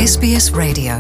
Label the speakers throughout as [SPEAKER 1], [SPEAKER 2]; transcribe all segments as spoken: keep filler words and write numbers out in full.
[SPEAKER 1] S B S Radio.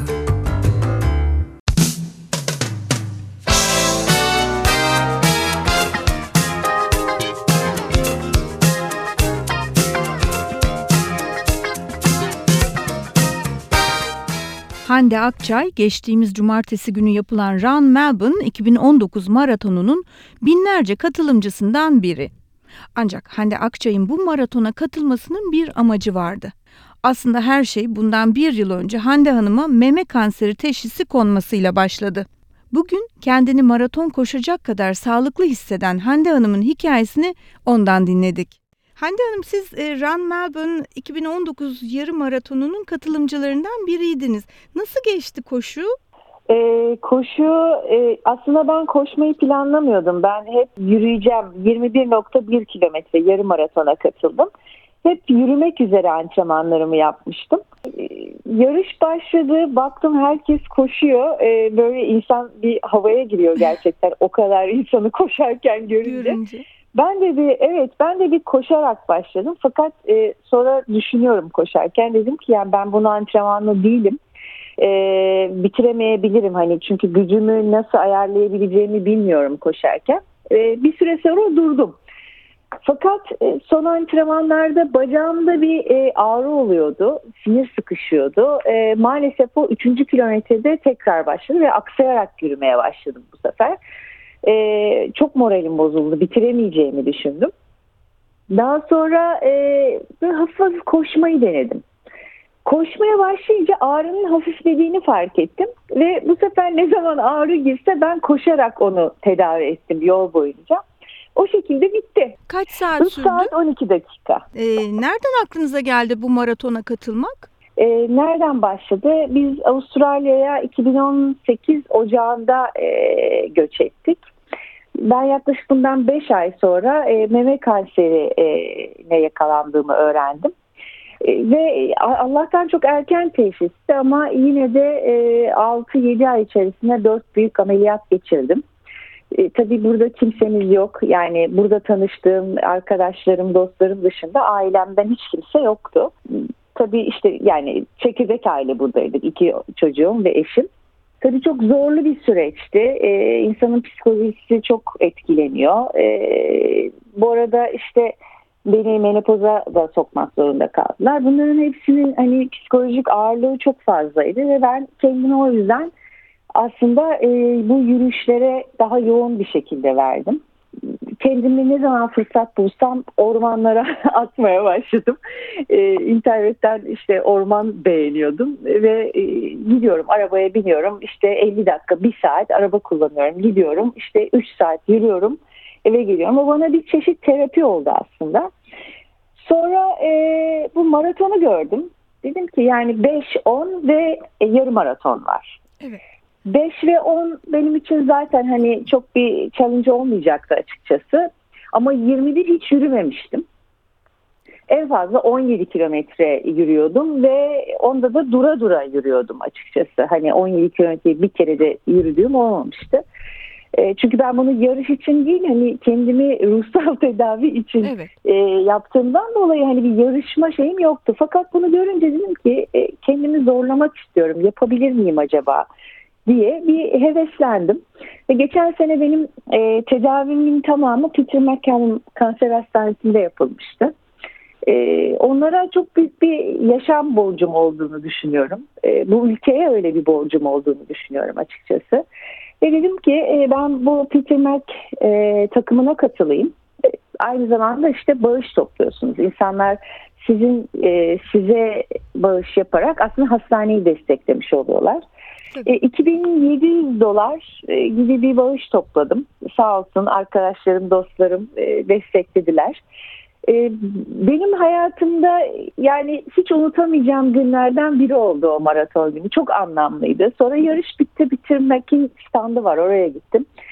[SPEAKER 2] Hande Akçay, geçtiğimiz cumartesi günü yapılan Run Melbourne iki bin on dokuz maratonunun binlerce katılımcısından biri. Ancak Hande Akçay'ın bu maratona katılmasının bir amacı vardı. Aslında her şey bundan bir yıl önce Hande Hanım'a meme kanseri teşhisi konmasıyla başladı. Bugün kendini maraton koşacak kadar sağlıklı hisseden Hande Hanım'ın hikayesini ondan dinledik. Hande Hanım, siz e, Run Melbourne iki bin on dokuz yarı maratonunun katılımcılarından biriydiniz. Nasıl geçti koşu?
[SPEAKER 3] Ee, koşu e, aslında ben koşmayı planlamıyordum. Ben hep yürüyeceğim. yirmi bir nokta bir kilometre yarı maratona katıldım. Hep yürümek üzere antrenmanlarımı yapmıştım. Ee, yarış başladı. Baktım herkes koşuyor. Ee, böyle insan bir havaya giriyor gerçekten. O kadar insanı koşarken görünce. görünce. Ben de bir evet ben de bir koşarak başladım. Fakat e, sonra düşünüyorum koşarken, dedim ki yani ben bunu antrenmanlı değilim. E, bitiremeyebilirim hani, çünkü gücümü nasıl ayarlayabileceğimi bilmiyorum koşarken. E, bir süre sonra durdum. Fakat e, son antrenmanlarda bacağımda bir e, ağrı oluyordu. Sinir sıkışıyordu. E, maalesef o üçüncü kilometrede tekrar başladı ve aksayarak yürümeye başladım bu sefer. Ee, çok moralim bozuldu. Bitiremeyeceğimi düşündüm. Daha sonra e, hafif hafif koşmayı denedim. Koşmaya başlayınca ağrının hafiflediğini fark ettim. Ve bu sefer ne zaman ağrı girse ben koşarak onu tedavi ettim yol boyunca. O şekilde bitti.
[SPEAKER 2] Kaç saat
[SPEAKER 3] üç
[SPEAKER 2] sürdü?
[SPEAKER 3] saat on iki dakika.
[SPEAKER 2] Ee, nereden aklınıza geldi bu maratona katılmak?
[SPEAKER 3] Ee, nereden başladı? Biz Avustralya'ya iki bin on sekiz Ocağı'nda e, göç ettik. Ben yaklaşık bundan beş ay sonra e, meme kanserine yakalandığımı öğrendim. E, ve Allah'tan çok erken teşhisti ama yine de e, altı yedi ay içerisinde dört büyük ameliyat geçirdim. E, tabii burada kimsemiz yok. Yani burada tanıştığım arkadaşlarım, dostlarım dışında ailemden hiç kimse yoktu. Tabii işte yani çekirdek aile buradaydık. İki çocuğum ve eşim. Tabii çok zorlu bir süreçti. Ee, insanın psikolojisi çok etkileniyor. Ee, bu arada işte beni menopoza da sokmak zorunda kaldılar. Bunların hepsinin hani psikolojik ağırlığı çok fazlaydı ve ben kendimi o yüzden aslında e, bu yürüyüşlere daha yoğun bir şekilde verdim. Kendimi ne zaman fırsat bulsam ormanlara atmaya başladım. Ee, internetten işte orman beğeniyordum ve e, gidiyorum, arabaya biniyorum, işte elli dakika bir saat araba kullanıyorum, gidiyorum işte üç saat yürüyorum, eve geliyorum. O bana bir çeşit terapi oldu aslında. Sonra e, bu maratonu gördüm. Dedim ki yani beş on ve e, yarım maraton var.
[SPEAKER 2] Evet.
[SPEAKER 3] beş ve on benim için zaten hani çok bir challenge olmayacaktı açıkçası. Ama yirmi bir hiç yürümemiştim. En fazla on yedi kilometre yürüyordum ve onda da dura dura yürüyordum açıkçası. Hani on yedi kilometreyi bir kere de yürüdüğüm olmamıştı. E, çünkü ben bunu yarış için değil, hani kendimi ruhsal tedavi için
[SPEAKER 2] evet.
[SPEAKER 3] e, yaptığımdan dolayı hani bir yarışma şeyim yoktu. Fakat bunu görünce dedim ki e, kendimi zorlamak istiyorum. Yapabilir miyim acaba diye bir heveslendim. Ve geçen sene benim e, tedavimin tamamı Peter MacCallum Kanser Hastanesi'nde yapılmıştı. E, onlara çok büyük bir yaşam borcum olduğunu düşünüyorum. E, bu ülkeye öyle bir borcum olduğunu düşünüyorum açıkçası. Ve dedim ki e, ben bu Peter Mac e, takımına katılayım. E, aynı zamanda işte bağış topluyorsunuz. İnsanlar sizin e, size bağış yaparak aslında hastaneyi desteklemiş oluyorlar. E, iki bin yedi yüz dolar e, gibi bir bağış topladım. Sağ olsun arkadaşlarım, dostlarım e, desteklediler. E, benim hayatımda yani hiç unutamayacağım günlerden biri oldu o maraton günü. Çok anlamlıydı. Sonra yarış bitti, bitirmekin standı var, oraya gittim.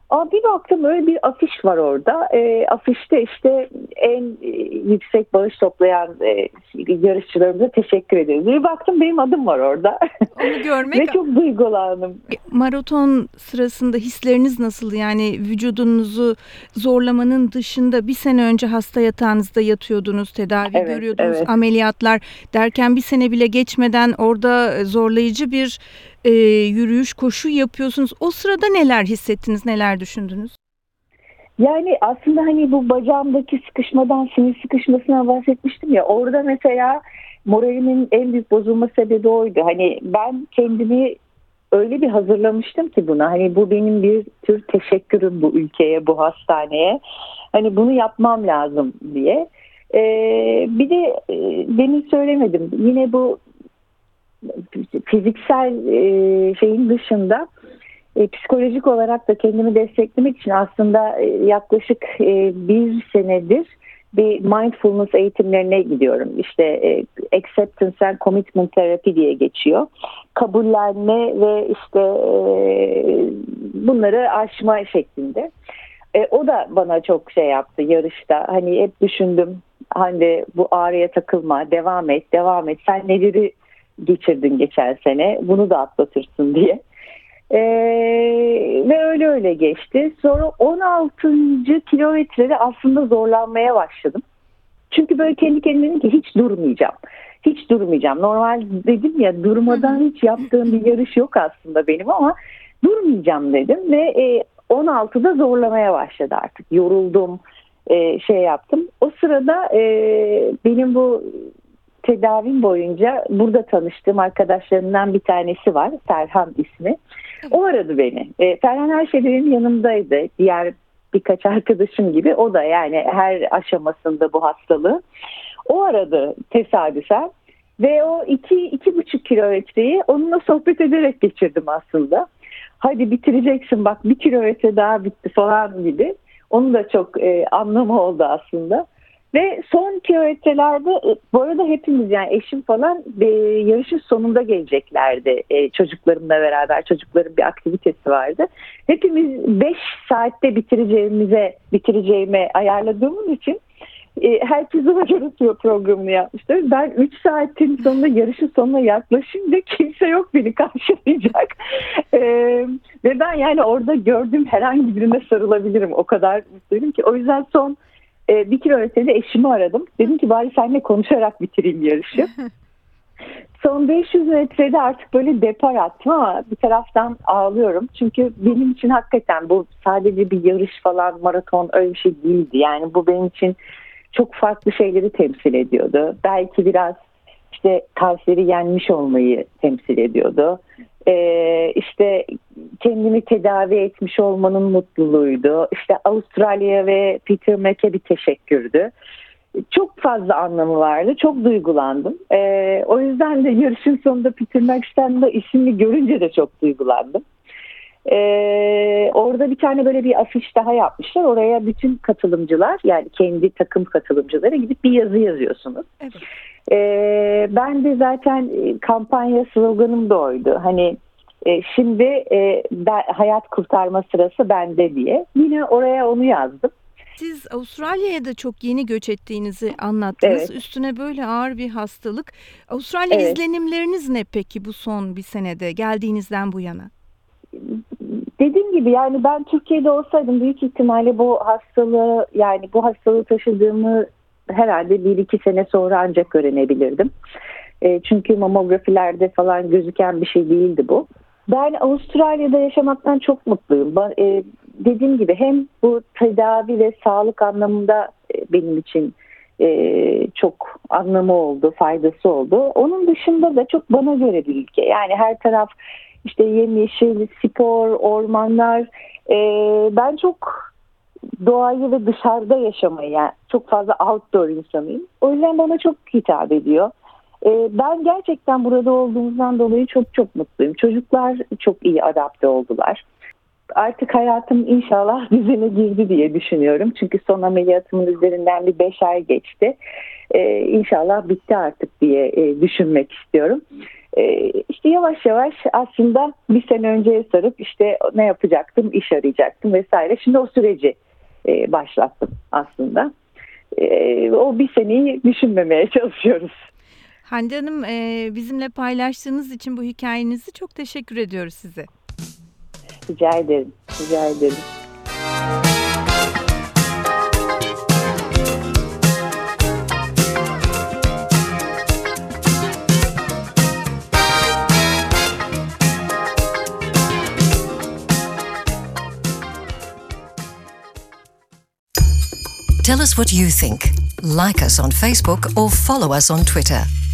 [SPEAKER 3] Aa, bir baktım öyle bir afiş var orada. E, afişte işte en e, yüksek bağış toplayan e, yarışçılarımıza teşekkür ediyoruz. Bir baktım benim adım var orada.
[SPEAKER 2] Onu görmek.
[SPEAKER 3] Ve çok duygulandım.
[SPEAKER 2] Maraton sırasında hisleriniz nasıldı? Yani vücudunuzu zorlamanın dışında bir sene önce hasta yatağınızda yatıyordunuz, tedavi
[SPEAKER 3] Evet,
[SPEAKER 2] görüyordunuz,
[SPEAKER 3] evet.
[SPEAKER 2] ameliyatlar derken bir sene bile geçmeden orada zorlayıcı bir e, yürüyüş, koşu yapıyorsunuz. O sırada neler hissettiniz, neler düşündünüz?
[SPEAKER 3] Yani aslında hani bu bacağımdaki sıkışmadan, sinir sıkışmasına bahsetmiştim ya. Orada mesela moralimin en büyük bozulma sebebi oydu. Hani ben kendimi öyle bir hazırlamıştım ki buna. Hani bu benim bir tür teşekkürüm bu ülkeye, bu hastaneye. Hani bunu yapmam lazım diye. Ee, bir de e, demin söylemedim. Yine bu fiziksel e, şeyin dışında e, psikolojik olarak da kendimi desteklemek için aslında e, yaklaşık e, bir senedir bir mindfulness eğitimlerine gidiyorum. İşte e, acceptance and commitment therapy diye geçiyor. Kabullenme ve işte e, bunları aşma şeklinde. E, o da bana çok şey yaptı yarışta. Hani hep düşündüm, hani bu ağrıya takılma, devam et, devam et. Sen neleri geçirdin geçen sene, bunu da atlatırsın diye. Ee, ve öyle öyle geçti. Sonra on altıncı kilometrede aslında zorlanmaya başladım. Çünkü böyle kendi kendime dedim ki hiç durmayacağım. Hiç durmayacağım. Normal dedim ya, durmadan hiç yaptığım bir yarış yok aslında benim, ama durmayacağım dedim ve e, on altıda zorlamaya başladı artık. Yoruldum, e, şey yaptım. O sırada e, benim bu tedavim boyunca burada tanıştığım arkadaşlarımdan bir tanesi var. Ferhan ismi. O aradı beni. E, Ferhan her şey benim yanımdaydı. Diğer birkaç arkadaşım gibi. O da yani her aşamasında bu hastalığı. O aradı tesadüfen. Ve o iki, iki buçuk kilometreyi onunla sohbet ederek geçirdim aslında. Hadi bitireceksin bak, bir kilometre daha bitti falan gibi. Onun da çok e, anlamı oldu aslında. Ve son kilometrelerde bu arada hepimiz, yani eşim falan e, yarışın sonunda geleceklerdi e, çocuklarımla beraber. Çocukların bir aktivitesi vardı. Hepimiz beş saatte bitireceğimize bitireceğime ayarladığımız için e, herkes ona göre programını yapmışlar. Ben üç saatin sonunda, yarışın sonuna yaklaşınca kimse yok beni karşılayacak. E, ve ben yani orada gördüğüm herhangi birine sarılabilirim. O kadar mutluyum ki. O yüzden son bir kilometrede eşimi aradım. Dedim ki bari seninle konuşarak bitireyim yarışı. Son beş yüz metrede artık böyle depar attım ama bir taraftan ağlıyorum. Çünkü benim için hakikaten bu sadece bir yarış falan, maraton öyle bir şey değildi. Yani bu benim için çok farklı şeyleri temsil ediyordu. Belki biraz işte kanseri yenmiş olmayı temsil ediyordu. Ee, işte kendimi tedavi etmiş olmanın mutluluğuydu. İşte Avustralya ve Peter Mack'e bir teşekkürdü. Çok fazla anlamı vardı. Çok duygulandım. Ee, o yüzden de yarışın sonunda Peter Mack'ten de ismini görünce de çok duygulandım. Ee, orada bir tane böyle bir afiş daha yapmışlar. Oraya bütün katılımcılar, yani kendi takım katılımcıları gidip bir yazı yazıyorsunuz. Evet. Ee, ben de zaten kampanya sloganım da oydu. Hani e, şimdi e, ben, hayat kurtarma sırası bende diye. Yine oraya onu yazdım.
[SPEAKER 2] Siz Avustralya'ya da çok yeni göç ettiğinizi anlattınız.
[SPEAKER 3] Evet.
[SPEAKER 2] Üstüne böyle ağır bir hastalık. Avustralya
[SPEAKER 3] Evet.
[SPEAKER 2] izlenimleriniz ne peki bu son bir senede geldiğinizden bu yana?
[SPEAKER 3] Dediğim gibi yani ben Türkiye'de olsaydım büyük ihtimalle bu hastalığı, yani bu hastalığı taşıdığımı herhalde bir iki sene sonra ancak öğrenebilirdim. E, çünkü mamografilerde falan gözüken bir şey değildi bu. Ben Avustralya'da yaşamaktan çok mutluyum. Ben, e, dediğim gibi hem bu tedavi ve sağlık anlamında e, benim için e, çok anlamı oldu, faydası oldu. Onun dışında da çok bana göre bir ülke. Yani her taraf işte yemyeşil, spor, ormanlar. E, ben çok doğayı ve dışarıda yaşamayı, yani çok fazla outdoor insanıyım. O yüzden bana çok hitap ediyor. E, ben gerçekten burada olduğumuzdan dolayı çok çok mutluyum. Çocuklar çok iyi adapte oldular. Artık hayatım inşallah düzene girdi diye düşünüyorum. Çünkü son ameliyatımın üzerinden bir beş ay geçti. Ee, inşallah bitti artık diye e, düşünmek istiyorum. E, işte yavaş yavaş aslında bir sene önceye sarıp işte ne yapacaktım, iş arayacaktım vesaire. Şimdi o süreci e, başlattım aslında. E, o bir seneyi düşünmemeye çalışıyoruz.
[SPEAKER 2] Hande Hanım, e, bizimle paylaştığınız için bu hikayenizi çok teşekkür ediyoruz size.
[SPEAKER 3] Rica ederim, rica ederim.
[SPEAKER 1] Tell us what you think. Like us on Facebook or follow us on Twitter.